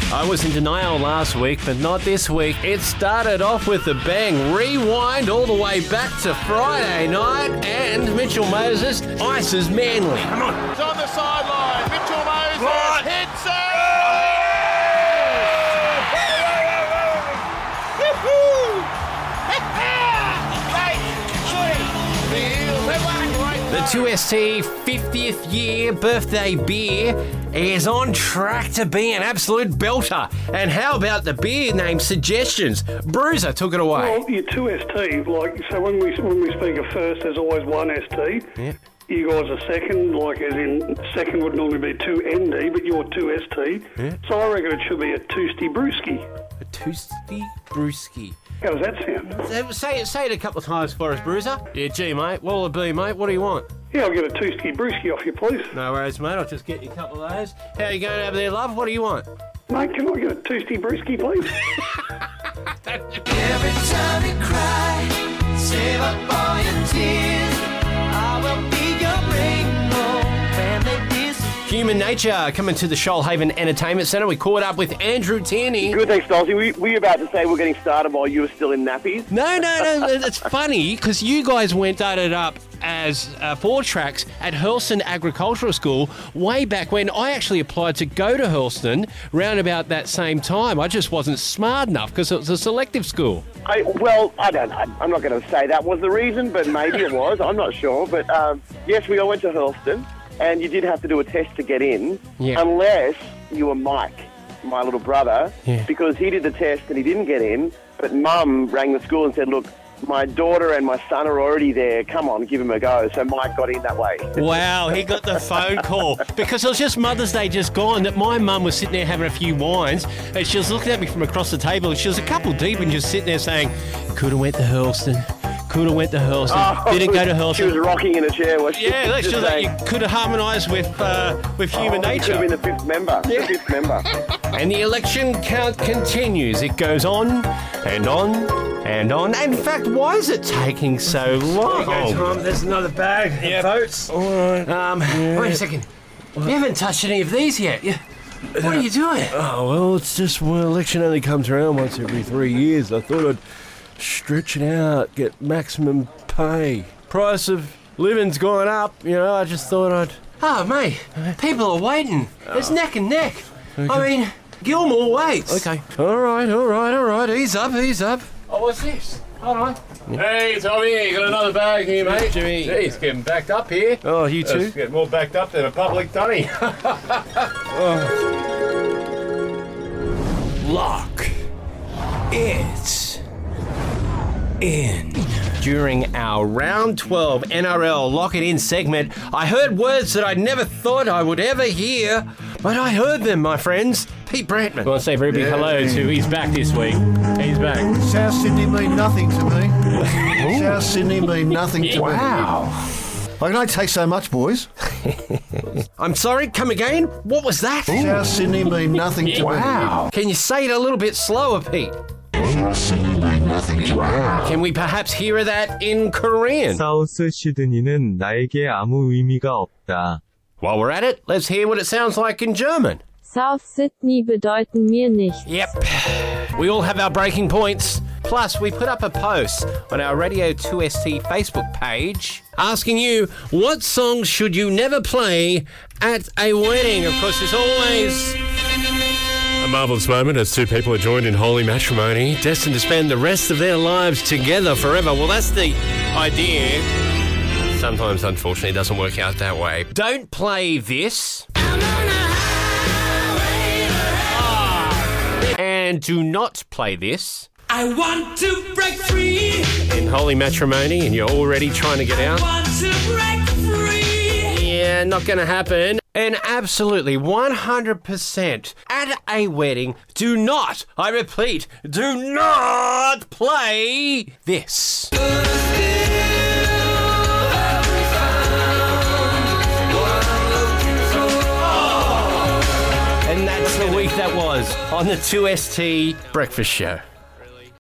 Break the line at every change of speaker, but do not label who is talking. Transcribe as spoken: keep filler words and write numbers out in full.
I was in denial last week, but not this week. It started off with a bang. Rewind all the way back to Friday night, and Mitchell Moses ices Manly.
Come on. It's on the sideline. Mitchell Moses what? hits it!
The two S T fiftieth year birthday beer is on track to be an absolute belter. And how about the beer name suggestions? Bruiser took it away.
Well, your two S T, like, so when we when we speak of first, there's always one S T.
Yeah.
You guys are second, like as in second would normally be two N D, but you're two S T.
Yeah.
So I reckon it should be a Toasty Brewski.
A Toasty Brewski.
How does that sound?
Say it, say it a couple of times for us, Bruiser. Yeah, gee, mate. What'll it be, mate? What do you want?
Yeah, I'll get a Toasty Brewski off you, please.
No worries, mate. I'll just get you a couple of those. How you going over there, love? What do you want?
Mate, can I get a Toasty Brewski, please?
Every time you cry, save up all your tears. I will be your rainbow when they disappear.
Human Nature coming to the Shoalhaven Entertainment Centre. We caught up with Andrew Tierney.
Good, thanks, Dulcie. Were, were you about to say we're getting started while you were still in nappies?
No, no, no. It's funny because you guys went started up as uh, four tracks at Hurlstone Agricultural School way back when. I actually applied to go to Hurlstone round about that same time. I just wasn't smart enough because it was a selective school.
I, well, I don't know. I'm not going to say that was the reason, but maybe it was. I'm not sure. But um, yes, we all went to Hurlstone, and you did have to do a test to get in,
yeah.
unless you were Mike, my little brother,
yeah.
because he did the test and he didn't get in, but Mum rang the school and said, look, my daughter and my son are already there. Come on, give him a go. So Mike got in that way.
Wow, he got the phone call. Because it was just Mother's Day just gone that my mum was sitting there having a few wines and she was looking at me from across the table and she was a couple deep and just sitting there saying, could have went to Hurlstone. Could have went to Hurlstone.
Oh,
Didn't go to Hurlstone.
She was rocking in a chair, was she?
Yeah, that's
just
just like
saying,
you could have harmonised with uh, with Human
oh,
Nature.
Could have been the fifth member.
Yeah.
The fifth member.
And the election count continues. It goes on and on and on. In fact, why is it taking so long?
There you go, Tom. There's another bag of
Yep.
votes.
All right. Um,
Yeah.
Wait a second. You haven't touched any of these yet. You, what are you doing?
Oh, well, it's just when election only comes around once every three years. I thought I'd stretch it out, get maximum pay. Price of living's gone up, you know, I just thought I'd...
Oh, mate, people are waiting. It's neck and neck. I mean, Gilmore waits.
Okay. All right, all right, all right. Ease up, ease up.
Oh, what's this? Hold on.
Hey, Tommy, you got another bag here, mate.
Jimmy.
Jeez, getting backed up here.
Oh, you too?
It's getting more backed up than a public dunny.
Lock it in. During our round twelve N R L Lock It In segment, I heard words that I never thought I would ever hear, but I heard them, my friends. Pete Brantman. I want to say a very big hello to he's back this week. He's back.
South Sydney mean nothing to me. South Sydney mean nothing to
Wow.
me. Why can I take so much, boys?
I'm sorry, come again? What was that?
South Sydney mean nothing to me.
Wow. Can you say it a little bit slower, Pete? Can we perhaps hear that in Korean?
사우스 시드니는 나에게 아무 의미가 없다.
While we're at it, let's hear what it sounds like in German.
South Sydney bedeuten mir nichts.
Yep. We all have our breaking points. Plus, we put up a post on our Radio two S T Facebook page asking you, what songs should you never play at a wedding? Of course, there's always a marvellous moment as two people are joined in holy matrimony, destined to spend the rest of their lives together forever. Well, that's the idea. Sometimes, unfortunately, it doesn't work out that way. Don't play this. And do not play this.
I want to break free.
In holy matrimony and you're already trying to get out.
I want to break free.
Yeah, not going to happen. And absolutely, one hundred percent at a wedding, do not, I repeat, do not play this. And that's the week that was on the two S T Breakfast Show.